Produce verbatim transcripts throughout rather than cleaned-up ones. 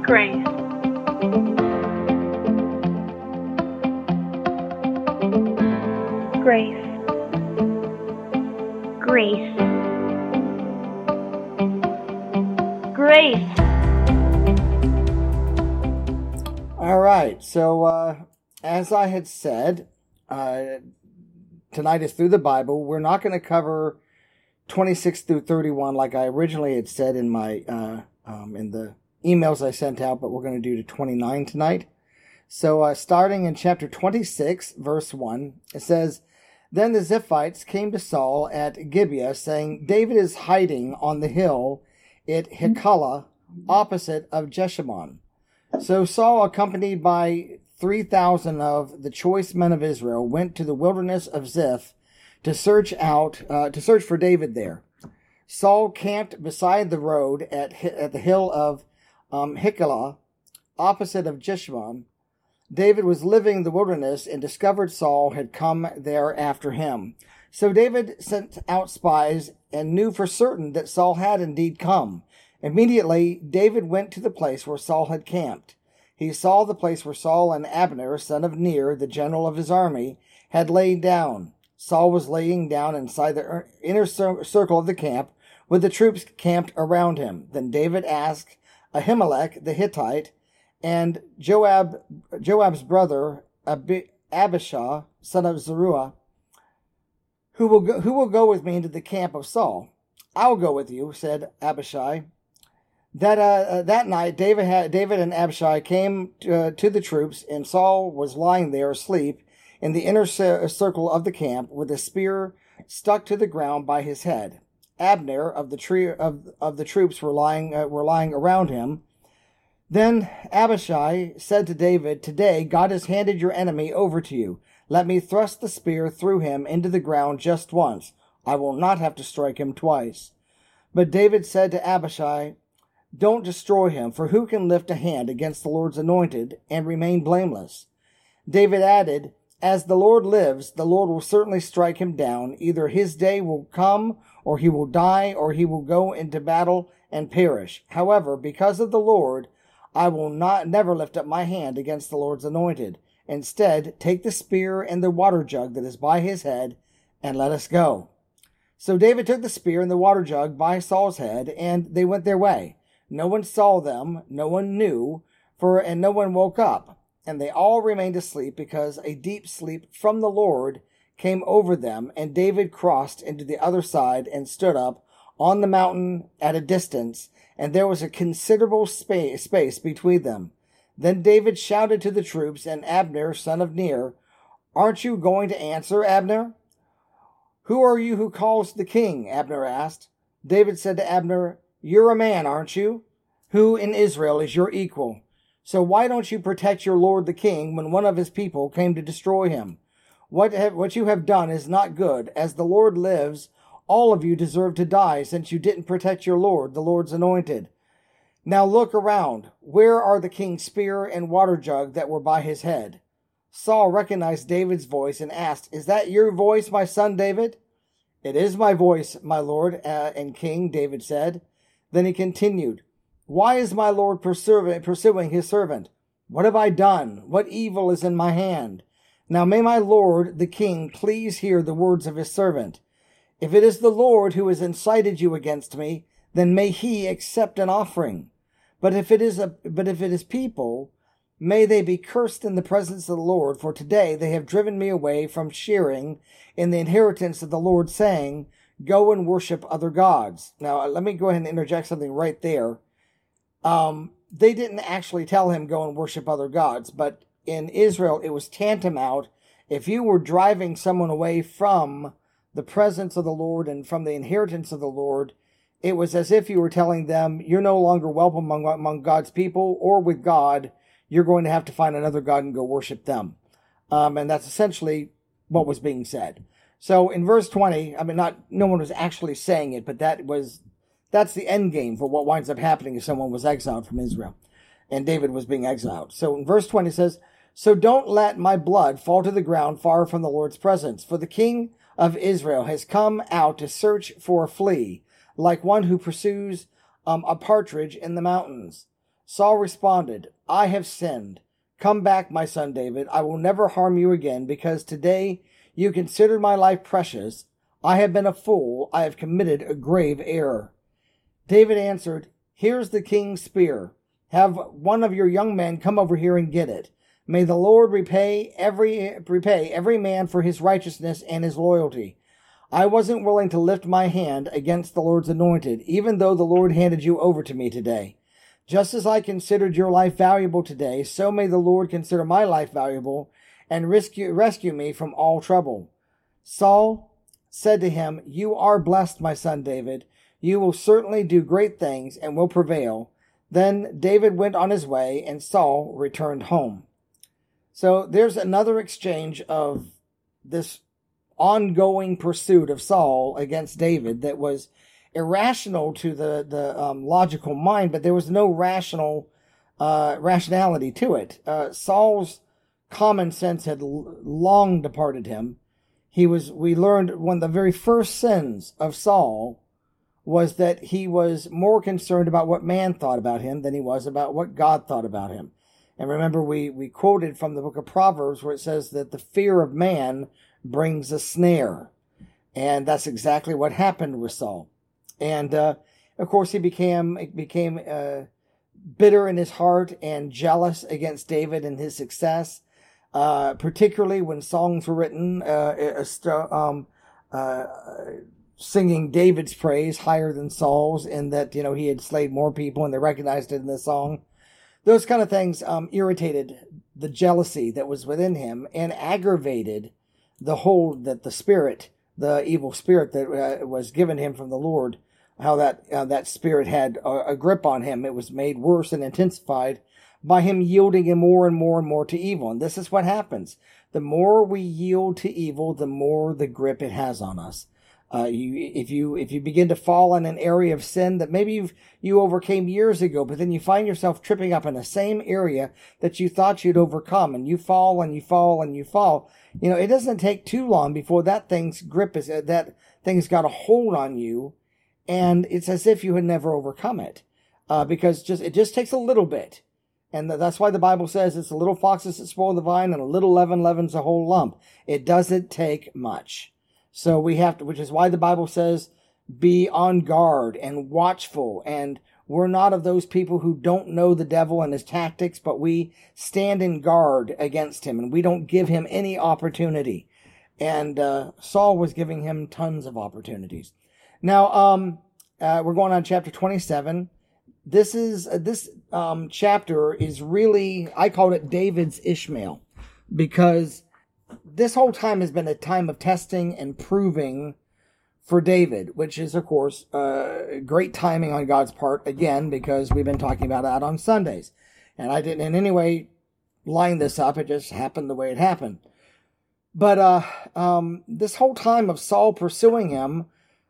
Grace. Grace. Grace. Grace. All right, so uh, as I had said, uh, tonight is through the Bible. We're not going to cover twenty-six through thirty-one like I originally had said in my uh, um, in the emails I sent out, but we're going to do to twenty-nine tonight. So uh, starting in chapter twenty-six, verse one, it says, "Then the Ziphites came to Saul at Gibeah, saying, David is hiding on the hill at Heklah, opposite of Jeshimon. So Saul, accompanied by three thousand of the choice men of Israel, went to the wilderness of Ziph to search out uh, to search for David there. Saul camped beside the road at at the hill of um, Heklah, opposite of Jeshimon. David was living in the wilderness and discovered Saul had come there after him. So David sent out spies and knew for certain that Saul had indeed come. Immediately, David went to the place where Saul had camped. He saw the place where Saul and Abner, son of Ner, the general of his army, had laid down. Saul was laying down inside the inner circle of the camp, with the troops camped around him. Then David asked Ahimelech the Hittite and Joab, Joab's brother Abi, Abishai, son of Zeruiah, who will go, who will go with me into the camp of Saul? I will go with you, said Abishai. That uh, that night, David had, David and Abishai came to, uh, to the troops, and Saul was lying there asleep in the inner circle of the camp, with a spear stuck to the ground by his head. Abner of the tree of of the troops were lying uh, were lying around him. Then Abishai said to David, "Today God has handed your enemy over to you. Let me thrust the spear through him into the ground just once. I will not have to strike him twice." But David said to Abishai, "Don't destroy him, for who can lift a hand against the Lord's anointed and remain blameless?" David added, "As the Lord lives, the Lord will certainly strike him down. Either his day will come, or he will die, or he will go into battle and perish. However, because of the Lord, I will not never lift up my hand against the Lord's anointed. Instead, take the spear and the water jug that is by his head, and let us go." So David took the spear and the water jug by Saul's head, and they went their way. No one saw them, no one knew, for and no one woke up. And they all remained asleep, because a deep sleep from the Lord came over them. And David crossed into the other side and stood up on the mountain at a distance, and there was a considerable space, space between them. Then David shouted to the troops and Abner, son of Ner, "Aren't you going to answer, Abner?" "Who are you who calls the king?" Abner asked. David said to Abner, "You're a man, aren't you? Who in Israel is your equal? So why don't you protect your lord the king when one of his people came to destroy him? What have, what you have done is not good. As the Lord lives, all of you deserve to die, since you didn't protect your lord, the Lord's anointed. Now look around. Where are the king's spear and water jug that were by his head?" Saul recognized David's voice and asked, "Is that your voice, my son David?" "It is my voice, my lord uh, and king," David said. Then he continued, "Why is my lord pursuing, pursuing his servant? What have I done? What evil is in my hand? Now may my lord the king please hear the words of his servant. If it is the Lord who has incited you against me, then may he accept an offering. But if it is a but if it is people, may they be cursed in the presence of the Lord, for today they have driven me away from sharing in the inheritance of the Lord, saying, 'Go and worship other gods.'" Now, let me go ahead and interject something right there. Um, they didn't actually tell him go and worship other gods, but in Israel, it was tantamount. If you were driving someone away from the presence of the Lord and from the inheritance of the Lord, it was as if you were telling them, you're no longer welcome among, among God's people or with God. You're going to have to find another God and go worship them. Um, and that's essentially what was being said. So in verse twenty, I mean, not no one was actually saying it, but that was that's the end game for what winds up happening if someone was exiled from Israel, and David was being exiled. So in verse twenty it says, "So don't let my blood fall to the ground far from the Lord's presence, for the king of Israel has come out to search for a flea, like one who pursues um, a partridge in the mountains. Saul responded, I have sinned. Come back, my son David. I will never harm you again, because today you considered my life precious. I have been a fool. I have committed a grave error. David answered, Here's the king's spear. Have one of your young men come over here and get it. May the Lord repay every repay every man for his righteousness and his loyalty. I wasn't willing to lift my hand against the Lord's anointed, even though the Lord handed you over to me today. Just as I considered your life valuable today, so may the Lord consider my life valuable and rescue, rescue me from all trouble. Saul said to him, You are blessed, my son David. You will certainly do great things and will prevail. Then David went on his way, and Saul returned home. So there's another exchange of this ongoing pursuit of Saul against David that was irrational to the, the um, logical mind, but there was no rational uh, rationality to it. Uh, Saul's common sense had l- long departed him. He was, we learned one of the very first sins of Saul was that he was more concerned about what man thought about him than he was about what God thought about him. And remember, we, we quoted from the book of Proverbs where it says that the fear of man brings a snare. And that's exactly what happened with Saul. And, uh, of course, he became, became, uh, bitter in his heart and jealous against David and his success, uh, particularly when songs were written, uh, um, uh, singing David's praise higher than Saul's, in that, you know, he had slayed more people and they recognized it in the song. Those kind of things, um, irritated the jealousy that was within him and aggravated the hold that the spirit, the evil spirit that uh, was given him from the Lord, how that uh, that spirit had a, a grip on him. It was made worse and intensified by him yielding him more and more and more to evil. And this is what happens. The more we yield to evil, the more the grip it has on us. Uh, you, if you, if you begin to fall in an area of sin that maybe you've, you overcame years ago, but then you find yourself tripping up in the same area that you thought you'd overcome, and you fall and you fall and you fall, you know, it doesn't take too long before that thing's grip is, that thing's got a hold on you, and it's as if you had never overcome it, uh, because just, it just takes a little bit. And that's why the Bible says it's the little foxes that spoil the vine, and a little leaven leavens the whole lump. It doesn't take much. So we have to, which is why the Bible says, be on guard and watchful. And we're not of those people who don't know the devil and his tactics, but we stand in guard against him and we don't give him any opportunity. And uh, Saul was giving him tons of opportunities. Now, um, uh, we're going on chapter twenty-seven. This is, uh, this um, chapter is really, I called it David's Ishmael, because this whole time has been a time of testing and proving for David, which is, of course, uh, great timing on God's part, again, because we've been talking about that on Sundays. And I didn't in any way line this up. It just happened the way it happened. But uh, um, this whole time of Saul pursuing him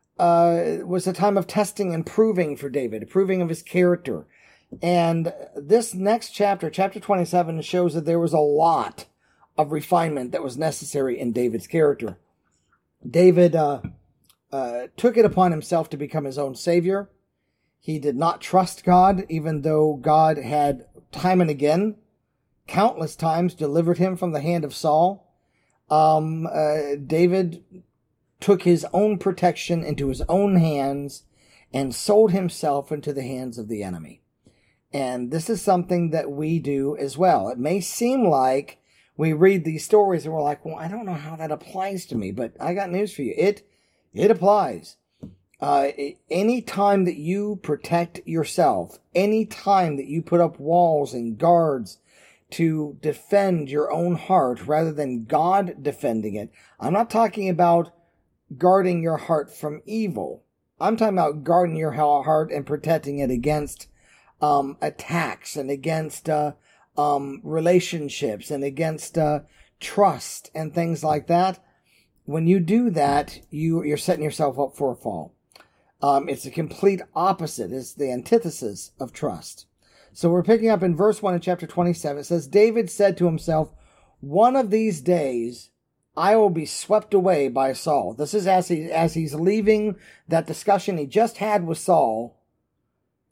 uh, was a time of testing and proving for David, proving of his character. And this next chapter, chapter twenty-seven, shows that there was a lot of refinement that was necessary in David's character. David uh, uh, took it upon himself to become his own savior. He did not trust God, even though God had time and again, countless times, delivered him from the hand of Saul. Um, uh, David took his own protection into his own hands and sold himself into the hands of the enemy. And this is something that we do as well. It may seem like we read these stories and we're like, well, I don't know how that applies to me, but I got news for you. It, it applies. Uh, any time that you protect yourself, any time that you put up walls and guards to defend your own heart rather than God defending it. I'm not talking about guarding your heart from evil. I'm talking about guarding your heart and protecting it against, um, attacks and against, uh, Um, relationships and against uh, trust and things like that. When you do that, you, you're setting yourself up for a fall. Um, it's a complete opposite. It's the antithesis of trust. So we're picking up in verse one of chapter twenty-seven. It says, David said to himself, one of these days I will be swept away by Saul. This is as he as he's leaving that discussion he just had with Saul.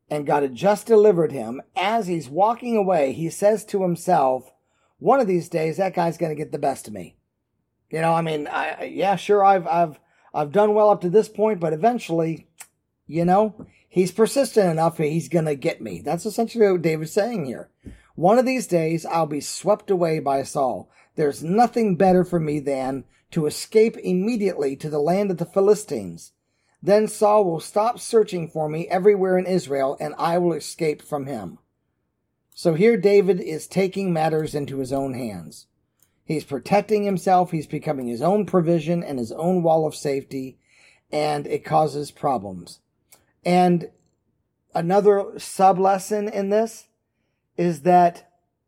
and God had just delivered him. As he's walking away, he says to himself, one of these days, that guy's going to get the best of me. You know, I mean, I, yeah, sure, I've, I've, I've done well up to this point, but eventually, you know, he's persistent enough, he's going to get me. That's essentially what David's saying here. One of these days, I'll be swept away by Saul. There's nothing better for me than to escape immediately to the land of the Philistines. Then Saul will stop searching for me everywhere in Israel, and I will escape from him. So here David is taking matters into his own hands. He's protecting himself, he's becoming his own provision and his own wall of safety, and it causes problems. And another sub-lesson in this is that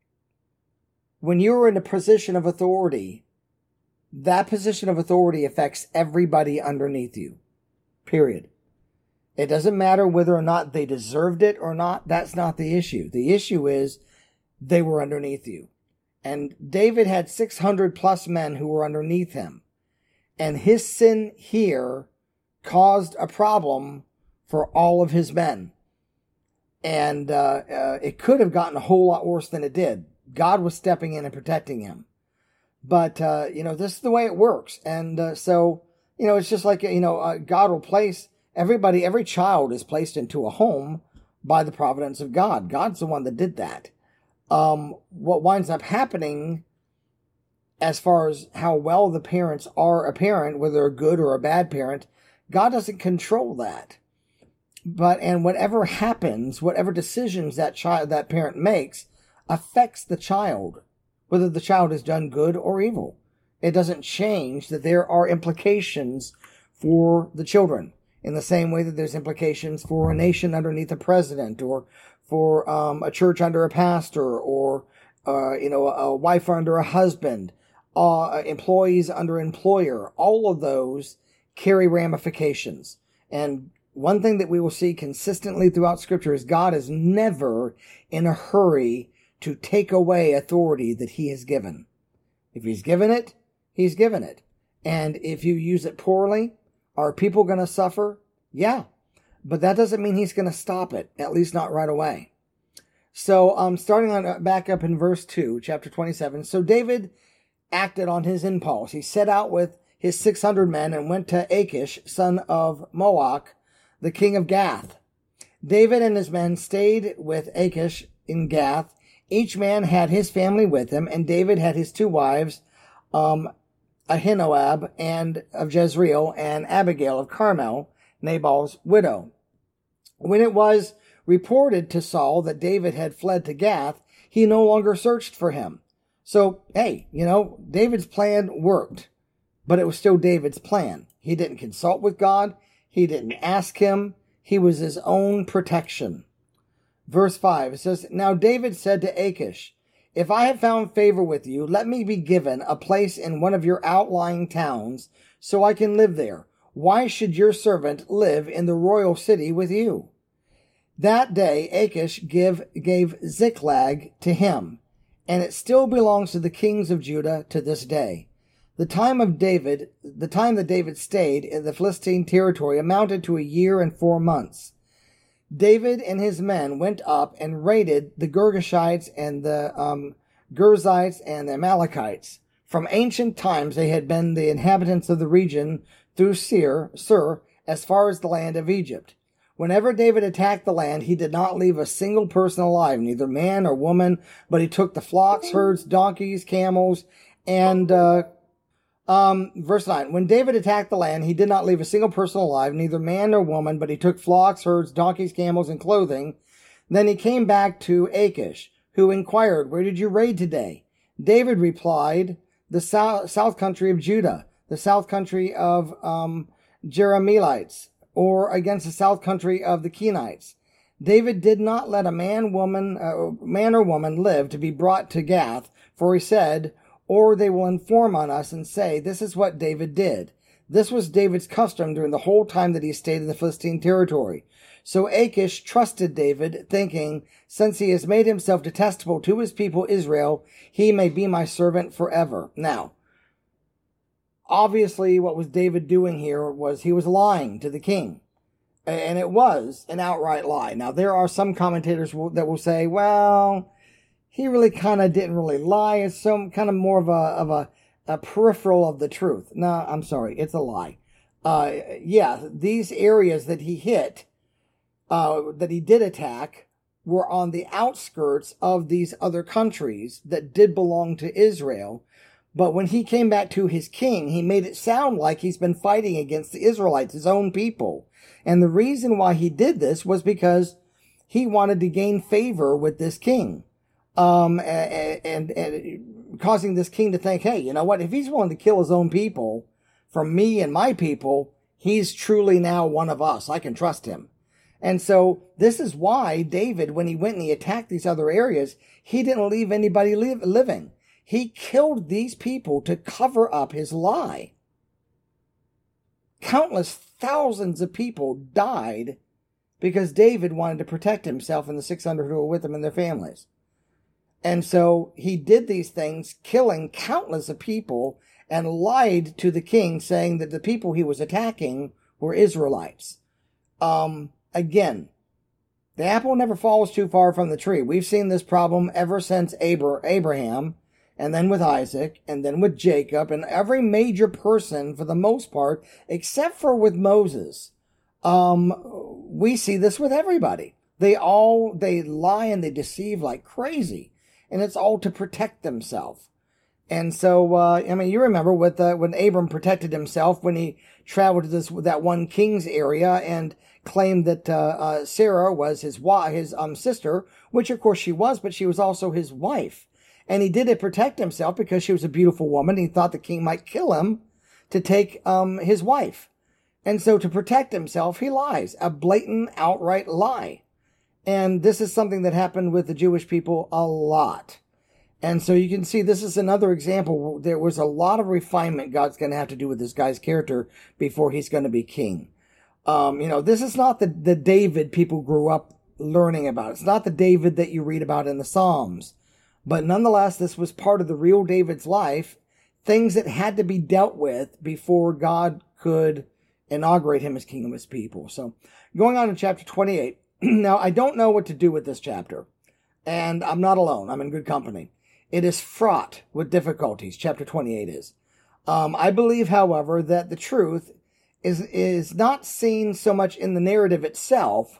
when you're in a position of authority, that position of authority affects everybody underneath you. Period. It doesn't matter whether or not they deserved it or not. That's not the issue. The issue is they were underneath you. And David had six hundred plus men who were underneath him. And his sin here caused a problem for all of his men. And uh, uh, it could have gotten a whole lot worse than it did. God was stepping in and protecting him. But, uh, you know, this is the way it works. And uh, so, you know, it's just like, you know, uh, God will place everybody, every child is placed into a home by the providence of God. God's the one that did that. Um, what winds up happening as far as how well the parents are a parent, whether they're a good or a bad parent, God doesn't control that. But, and whatever happens, whatever decisions that child, that parent makes affects the child, whether the child has done good or evil. It doesn't change that there are implications for the children in the same way that there's implications for a nation underneath a president, or for um, a church under a pastor, or uh, you know, a wife under a husband, uh, employees under employer. All of those carry ramifications. And one thing that we will see consistently throughout Scripture is God is never in a hurry to take away authority that he has given. If he's given it, he's given it. And if you use it poorly, are people going to suffer? Yeah. But that doesn't mean he's going to stop it, at least not right away. So, um, starting on back up in verse two, chapter twenty-seven. So David acted on his impulse. He set out with his six hundred men and went to Achish, son of Moach, the king of Gath. David and his men stayed with Achish in Gath. Each man had his family with him, and David had his two wives, um, Ahinoab and of Jezreel, and Abigail of Carmel, Nabal's widow. When it was reported to Saul that David had fled to Gath, he no longer searched for him. So, hey, you know, David's plan worked, but it was still David's plan. He didn't consult with God. He didn't ask him. He was his own protection. Verse five, it says, Now David said to Achish, If I have found favor with you, let me be given a place in one of your outlying towns, so I can live there. Why should your servant live in the royal city with you? That day Achish give, gave Ziklag to him, and it still belongs to the kings of Judah to this day. The time of David, the time that David stayed in the Philistine territory amounted to a year and four months. David and his men went up and raided the Girgashites and the um, Girzites and the Amalekites. From ancient times they had been the inhabitants of the region through Seir, Sur, as far as the land of Egypt. Whenever David attacked the land, he did not leave a single person alive, neither man or woman, but he took the flocks, herds, donkeys, camels, and uh, Um, verse nine, when David attacked the land, he did not leave a single person alive, neither man nor woman, but he took flocks, herds, donkeys, camels, and clothing. Then he came back to Achish, who inquired, Where did you raid today? David replied, The south, south country of Judah, the south country of um, Jerahmeelites, or against the south country of the Kenites. David did not let a man, woman, uh, man or woman live to be brought to Gath, for he said, Or they will inform on us and say, This is what David did. This was David's custom during the whole time that he stayed in the Philistine territory. So Achish trusted David, thinking, Since he has made himself detestable to his people Israel, he may be my servant forever. Now, obviously what was David doing here was he was lying to the king. And it was an outright lie. Now, there are some commentators that will say, well, he really kind of didn't really lie. It's some kind of more of a, of a, a peripheral of the truth. No, I'm sorry. It's a lie. Uh, yeah, these areas that he hit, uh, that he did attack, were on the outskirts of these other countries that did belong to Israel. But when he came back to his king, he made it sound like he's been fighting against the Israelites, his own people. And the reason why he did this was because he wanted to gain favor with this king. Um, and, and, and causing this king to think, hey, you know what? If he's willing to kill his own people for me and my people, he's truly now one of us. I can trust him. And so this is why David, when he went and he attacked these other areas, he didn't leave anybody live, living. He killed these people to cover up his lie. Countless thousands of people died because David wanted to protect himself and the six hundred who were with him and their families. And so he did these things, killing countless of people, and lied to the king, saying that the people he was attacking were Israelites. Um, again, the apple never falls too far from the tree. We've seen this problem ever since Abraham, and then with Isaac, and then with Jacob, and every major person, for the most part, except for with Moses. Um, we see this with everybody. They all, they lie and they deceive like crazy. And it's all to protect themselves. And so, uh, I mean, you remember with, uh, when Abram protected himself when he traveled to this, that one king's area and claimed that, uh, uh, Sarah was his wife, his, um, sister, which of course she was, but she was also his wife. And he did it protect himself because she was a beautiful woman. He thought the king might kill him to take, um, his wife. And so to protect himself, he lies. A blatant, outright lie. And this is something that happened with the Jewish people a lot. And so you can see this is another example. There was a lot of refinement God's going to have to do with this guy's character before he's going to be king. Um, you know, this is not the, the David people grew up learning about. It's not the David that you read about in the Psalms. But nonetheless, this was part of the real David's life. Things that had to be dealt with before God could inaugurate him as king of his people. So going on to chapter twenty-eight. Now, I don't know what to do with this chapter, and I'm not alone. I'm in good company. It is fraught with difficulties, chapter twenty-eight is. Um, I believe, however, that the truth is, is not seen so much in the narrative itself,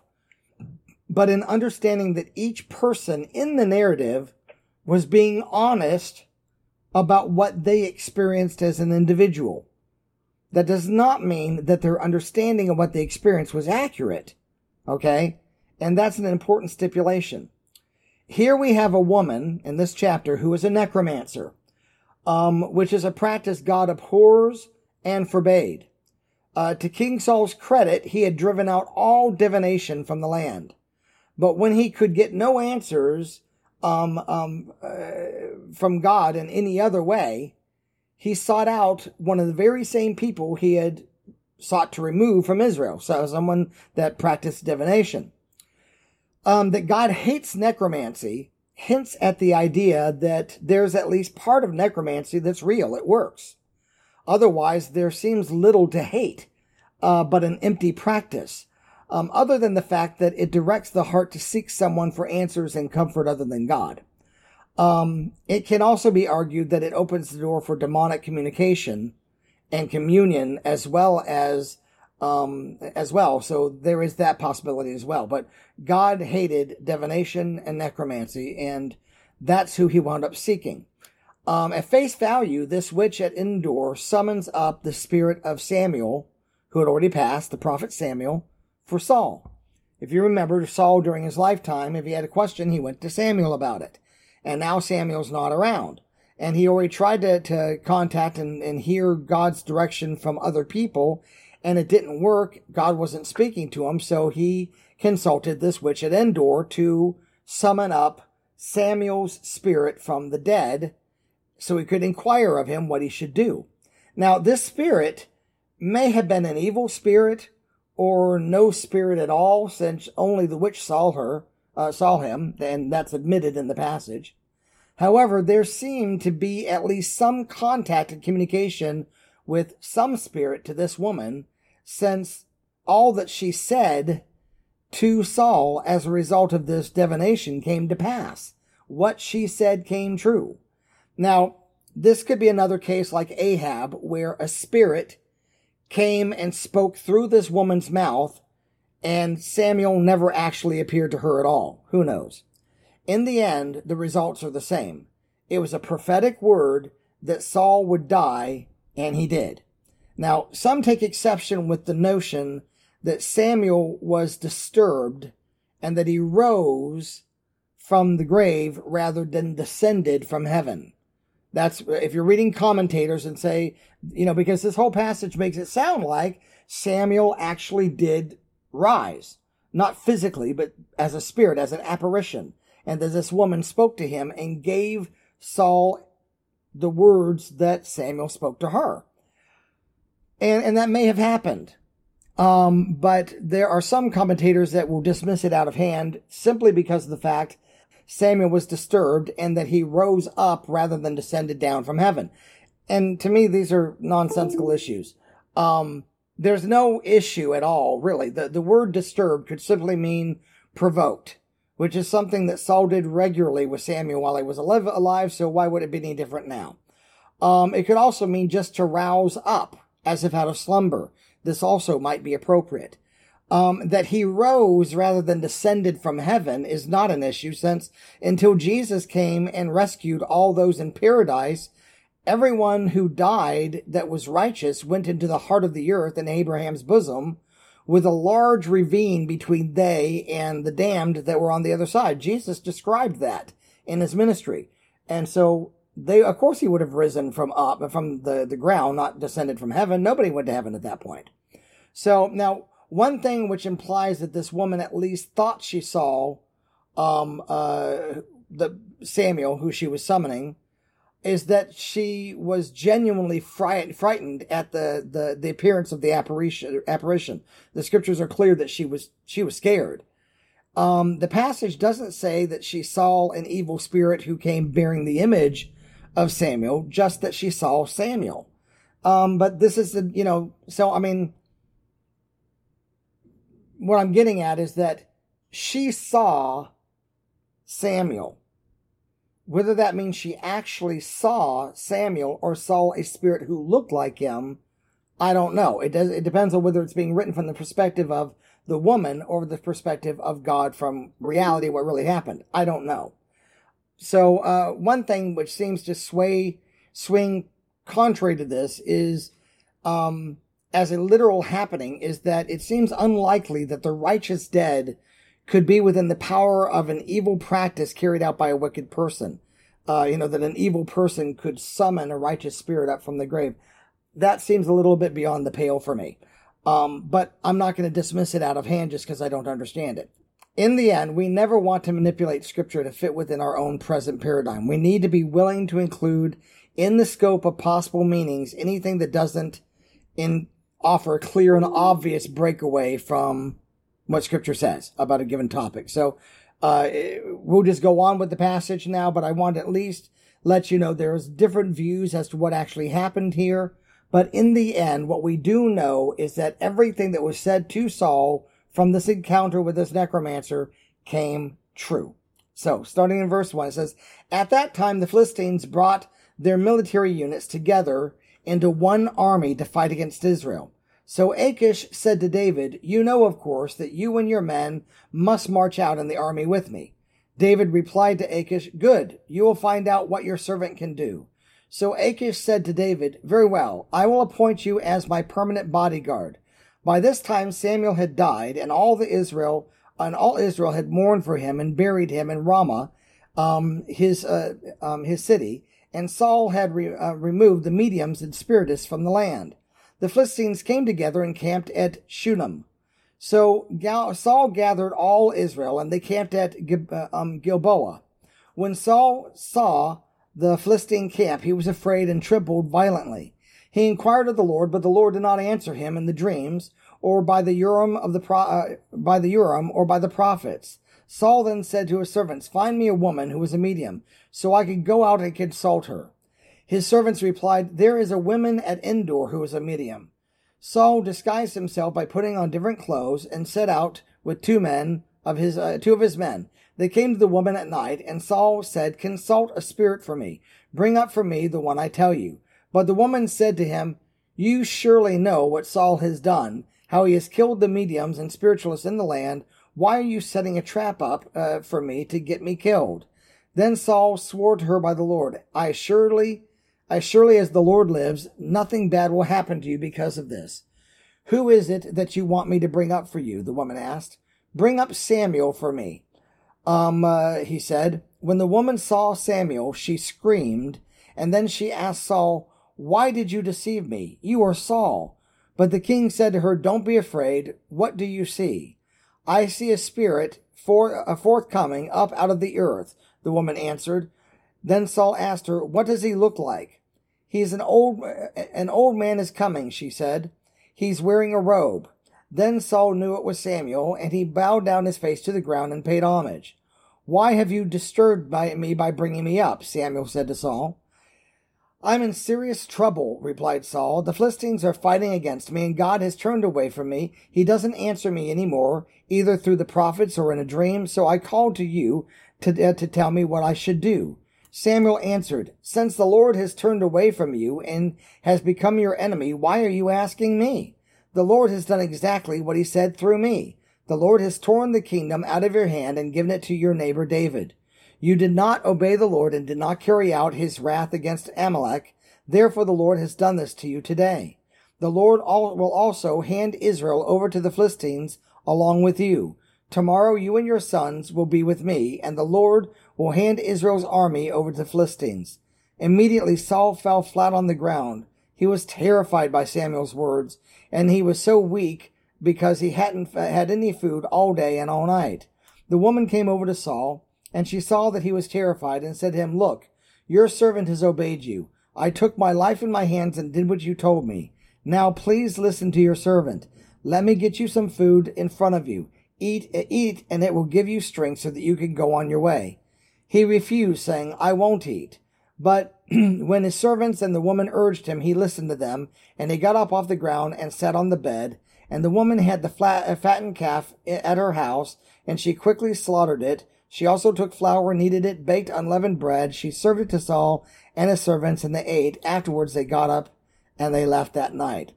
but in understanding that each person in the narrative was being honest about what they experienced as an individual. That does not mean that their understanding of what they experienced was accurate, okay? And that's an important stipulation. Here we have a woman in this chapter who is a necromancer, um, which is a practice God abhors and forbade. Uh, to King Saul's credit, he had driven out all divination from the land. But when he could get no answers um, um, uh, from God in any other way, he sought out one of the very same people he had sought to remove from Israel. So someone that practiced divination. Um, that God hates necromancy hints at the idea that there's at least part of necromancy that's real. It works. Otherwise, there seems little to hate, uh, but an empty practice. Um, other than the fact that it directs the heart to seek someone for answers and comfort other than God. Um, it can also be argued that it opens the door for demonic communication and communion as well as Um, as well. So there is that possibility as well. But God hated divination and necromancy, and that's who he wound up seeking. Um, at face value, this witch at Endor summons up the spirit of Samuel, who had already passed, the prophet Samuel, for Saul. If you remember, Saul during his lifetime, if he had a question, he went to Samuel about it. And now Samuel's not around. And he already tried to, to contact and, and hear God's direction from other people, and it didn't work. God wasn't speaking to him, so he consulted this witch at Endor to summon up Samuel's spirit from the dead so he could inquire of him what he should do. Now, this spirit may have been an evil spirit or no spirit at all, since only the witch saw her, uh, saw him, and that's admitted in the passage. However, there seemed to be at least some contact and communication with some spirit to this woman, since all that she said to Saul as a result of this divination came to pass. What she said came true. Now, this could be another case like Ahab, where a spirit came and spoke through this woman's mouth, and Samuel never actually appeared to her at all. Who knows? In the end, the results are the same. It was a prophetic word that Saul would die, and he did. Now, some take exception with the notion that Samuel was disturbed and that he rose from the grave rather than descended from heaven. That's, if you're reading commentators and say, you know, because this whole passage makes it sound like Samuel actually did rise, not physically, but as a spirit, as an apparition. And that this woman spoke to him and gave Saul the words that Samuel spoke to her. And, and that may have happened. Um, but there are some commentators that will dismiss it out of hand simply because of the fact Samuel was disturbed and that he rose up rather than descended down from heaven. And to me, these are nonsensical issues. Um, there's no issue at all, really. The, the word disturbed could simply mean provoked, which is something that Saul did regularly with Samuel while he was alive, so why would it be any different now? Um, it could also mean just to rouse up, as if out of slumber. This also might be appropriate. Um, that he rose rather than descended from heaven is not an issue, since until Jesus came and rescued all those in paradise, everyone who died that was righteous went into the heart of the earth in Abraham's bosom, with a large ravine between they and the damned that were on the other side. Jesus described that in his ministry. And so they, of course, he would have risen from up, from the, the ground, not descended from heaven. Nobody went to heaven at that point. So now, one thing which implies that this woman at least thought she saw um, uh, the Samuel, who she was summoning, is that she was genuinely fright, frightened at the, the, the appearance of the apparition, apparition. The scriptures are clear that she was she was scared. Um, the passage doesn't say that she saw an evil spirit who came bearing the image of Samuel, just that she saw Samuel. Um, but this is, the, you know, so, I mean, what I'm getting at is that she saw Samuel. Whether that means she actually saw Samuel or saw a spirit who looked like him, I don't know. It does. It depends on whether it's being written from the perspective of the woman or the perspective of God from reality, what really happened. I don't know. So uh, one thing which seems to sway, swing contrary to this is, um, as a literal happening, is that it seems unlikely that the righteous dead could be within the power of an evil practice carried out by a wicked person. Uh, you know, that an evil person could summon a righteous spirit up from the grave. That seems a little bit beyond the pale for me. Um, but I'm not going to dismiss it out of hand just because I don't understand it. In the end, we never want to manipulate Scripture to fit within our own present paradigm. We need to be willing to include in the scope of possible meanings anything that doesn't in, offer a clear and obvious breakaway from what Scripture says about a given topic. So uh, we'll just go on with the passage now, but I want to at least let you know there's different views as to what actually happened here. But in the end, what we do know is that everything that was said to Saul from this encounter with this necromancer came true. So, starting in verse one, it says, "At that time the Philistines brought their military units together into one army to fight against Israel. So Achish said to David, 'You know, of course, that you and your men must march out in the army with me.' David replied to Achish, 'Good, you will find out what your servant can do.' So Achish said to David, 'Very well, I will appoint you as my permanent bodyguard.' By this time Samuel had died, and all the Israel and all Israel had mourned for him and buried him in Ramah, um, his uh, um, his city. And Saul had re- uh, removed the mediums and spiritists from the land. The Philistines came together and camped at Shunem. So Gal- Saul gathered all Israel, and they camped at Gil- uh, um, Gilboa. When Saul saw the Philistine camp, he was afraid and trembled violently. He inquired of the Lord, but the Lord did not answer him in the dreams, or by the Urim of the pro- uh, by the Urim, or by the prophets. Saul then said to his servants, 'Find me a woman who is a medium, so I can go out and consult her.' His servants replied, 'There is a woman at Endor who is a medium.' Saul disguised himself by putting on different clothes and set out with two men of his uh, two of his men. They came to the woman at night, and Saul said, "Consult a spirit for me. Bring up for me the one I tell you." But the woman said to him, "You surely know what Saul has done, how he has killed the mediums and spiritualists in the land. Why are you setting a trap up uh, for me to get me killed?" Then Saul swore to her by the Lord, I surely, I surely as the Lord lives, nothing bad will happen to you because of this." "Who is it that you want me to bring up for you?" the woman asked. "Bring up Samuel for me." Um, uh, he said. When the woman saw Samuel, she screamed, and then she asked Saul, "Why did you deceive me? You are Saul." But the king said to her, "Don't be afraid. What do you see?" "I see a spirit for a forthcoming up out of the earth," the woman answered. Then Saul asked her, "What does he look like?" "He's an old, an old man is coming," she said. "He's wearing a robe." Then Saul knew it was Samuel, and he bowed down his face to the ground and paid homage. "Why have you disturbed by me by bringing me up?" Samuel said to Saul. "I'm in serious trouble," replied Saul. "The Philistines are fighting against me, and God has turned away from me. He doesn't answer me anymore, either through the prophets or in a dream, so I called to you to, uh, to tell me what I should do." Samuel answered, "Since the Lord has turned away from you and has become your enemy, why are you asking me? The Lord has done exactly what he said through me. The Lord has torn the kingdom out of your hand and given it to your neighbor David. You did not obey the Lord and did not carry out his wrath against Amalek. Therefore the Lord has done this to you today. The Lord will also hand Israel over to the Philistines along with you. Tomorrow you and your sons will be with me, and the Lord will hand Israel's army over to the Philistines." Immediately Saul fell flat on the ground. He was terrified by Samuel's words, and he was so weak because he hadn't had any food all day and all night. The woman came over to Saul, and she saw that he was terrified and said to him, "Look, your servant has obeyed you. I took my life in my hands and did what you told me. Now please listen to your servant. Let me get you some food in front of you. Eat, eat, and it will give you strength so that you can go on your way." He refused, saying, "I won't eat." But when his servants and the woman urged him, he listened to them, and he got up off the ground and sat on the bed. And the woman had the flat, uh, fattened calf at her house, and she quickly slaughtered it. She also took flour, kneaded it, baked unleavened bread. She served it to Saul and his servants, and they ate. Afterwards they got up, and they left that night.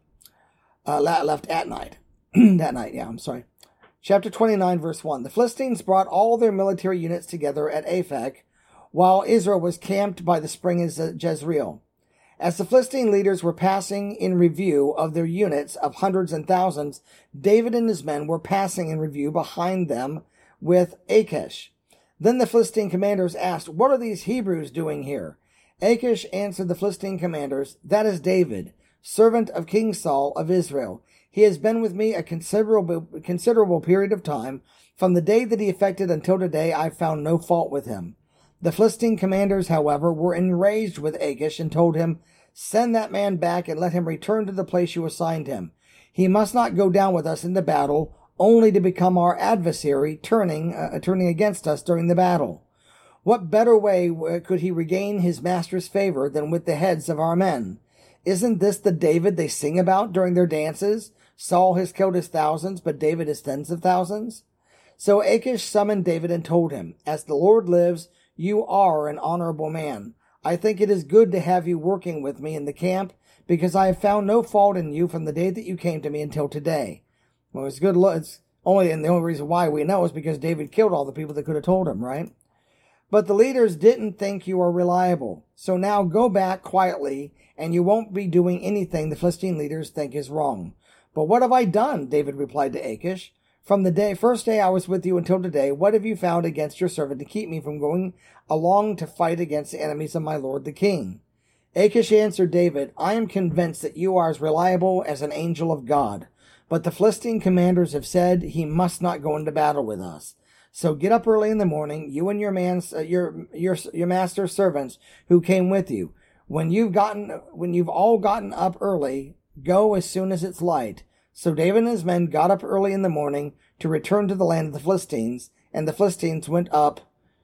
Uh, left at night. that night, yeah, I'm sorry. Chapter twenty-nine, verse one. The Philistines brought all their military units together at Aphek, while Israel was camped by the spring of Jezreel. As the Philistine leaders were passing in review of their units of hundreds and thousands, David and his men were passing in review behind them with Achish. Then the Philistine commanders asked, "What are these Hebrews doing here?" Achish answered the Philistine commanders, "That is David, servant of King Saul of Israel. He has been with me a considerable, considerable period of time. From the day that he effected until today, I found no fault with him." The Philistine commanders, however, were enraged with Achish and told him, "Send that man back and let him return to the place you assigned him. He must not go down with us into battle, only to become our adversary, turning, uh, turning against us during the battle. What better way could he regain his master's favor than with the heads of our men? Isn't this the David they sing about during their dances? Saul has killed his thousands, but David his tens of thousands." So Achish summoned David and told him, "As the Lord lives, you are an honorable man. I think it is good to have you working with me in the camp, because I have found no fault in you from the day that you came to me until today." Well, it's good. It's only, and the only reason why we know is because David killed all the people that could have told him, right? "But the leaders didn't think you are reliable. So now go back quietly, and you won't be doing anything the Philistine leaders think is wrong." "But what have I done?" David replied to Achish. "From the day, first day I was with you until today, what have you found against your servant to keep me from going along to fight against the enemies of my lord the king?" Achish answered David, "I am convinced that you are as reliable as an angel of God. But the Philistine commanders have said he must not go into battle with us. So get up early in the morning, you and your man's, uh, your your your master's servants who came with you. When you've gotten, when you've all gotten up early, go as soon as it's light." So David and his men got up early in the morning to return to the land of the Philistines, and the Philistines went up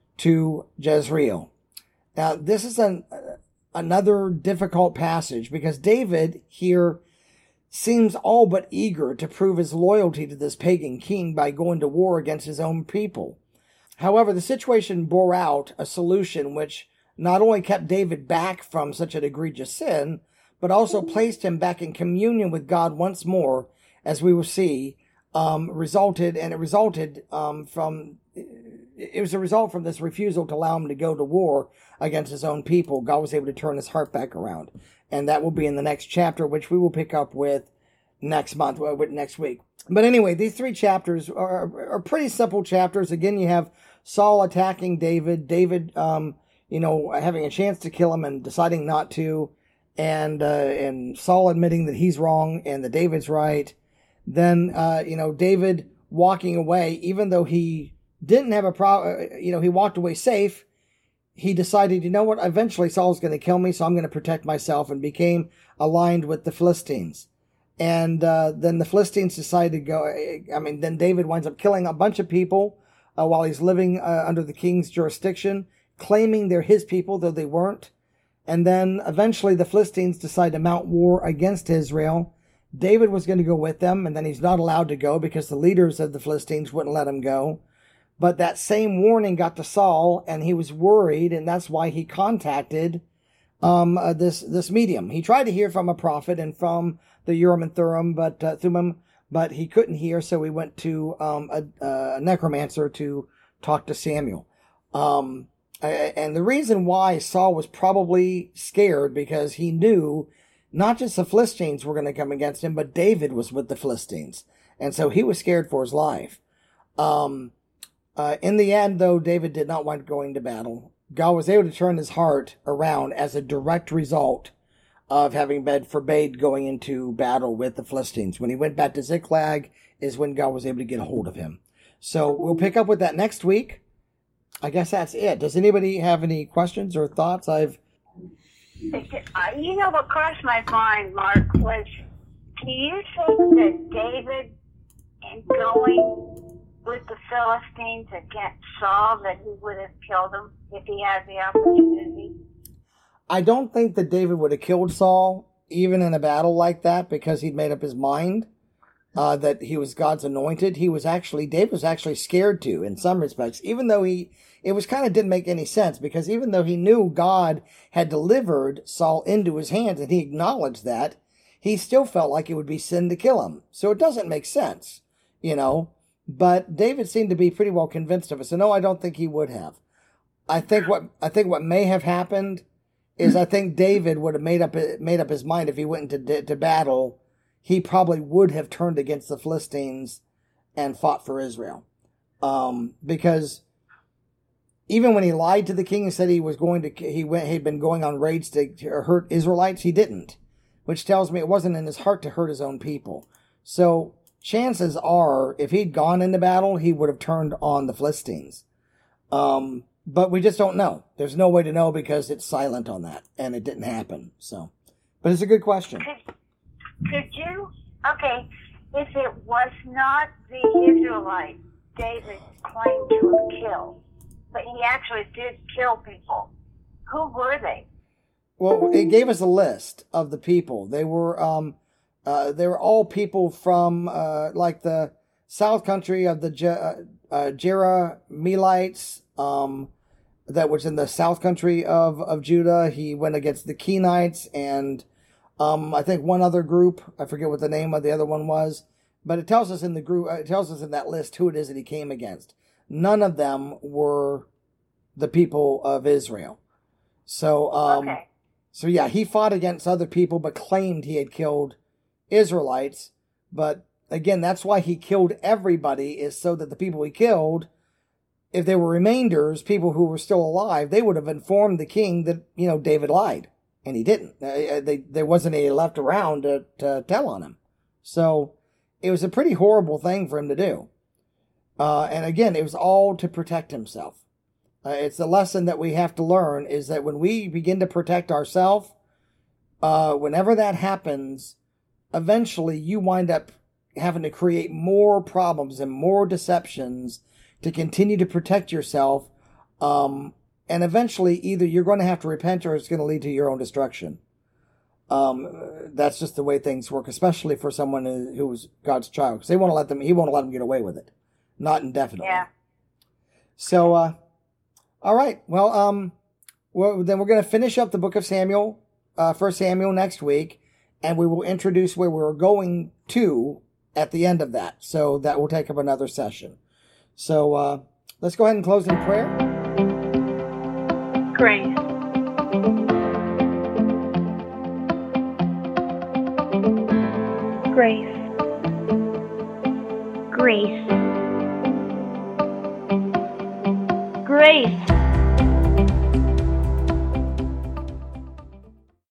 to Jezreel. Now, this is an, another difficult passage because David here seems all but eager to prove his loyalty to this pagan king by going to war against his own people. However, the situation bore out a solution which not only kept David back from such an egregious sin, but also placed him back in communion with God once more, as we will see, um, resulted, and it resulted um, from, it was a result from this refusal to allow him to go to war against his own people. God was able to turn his heart back around. And that will be in the next chapter, which we will pick up with next month, with next week. But anyway, these three chapters are, are pretty simple chapters. Again, you have Saul attacking David, David, um, you know, having a chance to kill him and deciding not to, and uh, and Saul admitting that he's wrong and that David's right. Then, uh, you know, David walking away, even though he didn't have a problem, you know, he walked away safe. He decided, you know what, eventually Saul's going to kill me, so I'm going to protect myself, and became aligned with the Philistines. And uh, then the Philistines decided to go, I mean, then David winds up killing a bunch of people uh, while he's living uh, under the king's jurisdiction, claiming they're his people, though they weren't. And then eventually the Philistines decide to mount war against Israel. David was going to go with them, and then he's not allowed to go because the leaders of the Philistines wouldn't let him go. But that same warning got to Saul, and he was worried, and that's why he contacted um, uh, this this medium. He tried to hear from a prophet and from the Urim and Thummim, but uh, Thummim, but he couldn't hear, so he went to um, a, a necromancer to talk to Samuel. Um, and the reason why Saul was probably scared, because he knew not just the Philistines were going to come against him, but David was with the Philistines, and so he was scared for his life. Um, Uh, in the end, though, David did not want going to battle. God was able to turn his heart around as a direct result of having been forbade going into battle with the Philistines. When he went back to Ziklag is when God was able to get a hold of him. So we'll pick up with that next week. I guess that's it. Does anybody have any questions or thoughts? I've... You know what crossed my mind, Mark, was, do you think that David, in going with the Philistines against Saul, that he would have killed him if he had the opportunity? I don't think that David would have killed Saul, even in a battle like that, because he'd made up his mind uh, that he was God's anointed. He was actually, David was actually scared to, in some respects, even though he, it was kind of didn't make any sense, because even though he knew God had delivered Saul into his hands, and he acknowledged that, he still felt like it would be sin to kill him. So it doesn't make sense, you know. But David seemed to be pretty well convinced of it. So no, I don't think he would have. I think what I think what may have happened is I think David would have made up made up his mind if he went into to battle, he probably would have turned against the Philistines and fought for Israel, um, because even when he lied to the king and said he was going to he went he'd been going on raids to, to hurt Israelites, he didn't, which tells me it wasn't in his heart to hurt his own people. So chances are, if he'd gone into battle, he would have turned on the Philistines. Um, but we just don't know. There's no way to know because it's silent on that, and it didn't happen. So, but it's a good question. Could, could you? Okay, if it was not the Israelites David claimed to have killed, but he actually did kill people, who were they? Well, it gave us a list of the people. They were. Um, Uh, they were all people from, uh, like the south country of the Je- uh, uh, Jerahmeelites, um, that was in the south country of, of Judah. He went against the Kenites and, um, I think one other group. I forget what the name of the other one was, but it tells us in the group, it tells us in that list who it is that he came against. None of them were the people of Israel. So, um, okay. so yeah, he fought against other people, but claimed he had killed Israelites. But again, that's why he killed everybody, is so that the people he killed, if there were remainders, people who were still alive, they would have informed the king that, you know, David lied, and he didn't. Uh, they, there wasn't any left around to, to tell on him. So it was a pretty horrible thing for him to do. Uh, and again, it was all to protect himself. Uh, it's a lesson that we have to learn, is that when we begin to protect ourselves, uh, whenever that happens, eventually you wind up having to create more problems and more deceptions to continue to protect yourself. Um, and eventually either you're going to have to repent or it's going to lead to your own destruction. Um, that's just the way things work, especially for someone who- who's God's child, because they won't let them. He won't let them get away with it, not indefinitely. Yeah. So, uh, all right. Well, um, well, then we're going to finish up the book of Samuel, uh, First Samuel next week, and we will introduce where we're going to at the end of that. So that will take up another session. So uh, let's go ahead and close in prayer. Grace. Grace. Grace. Grace.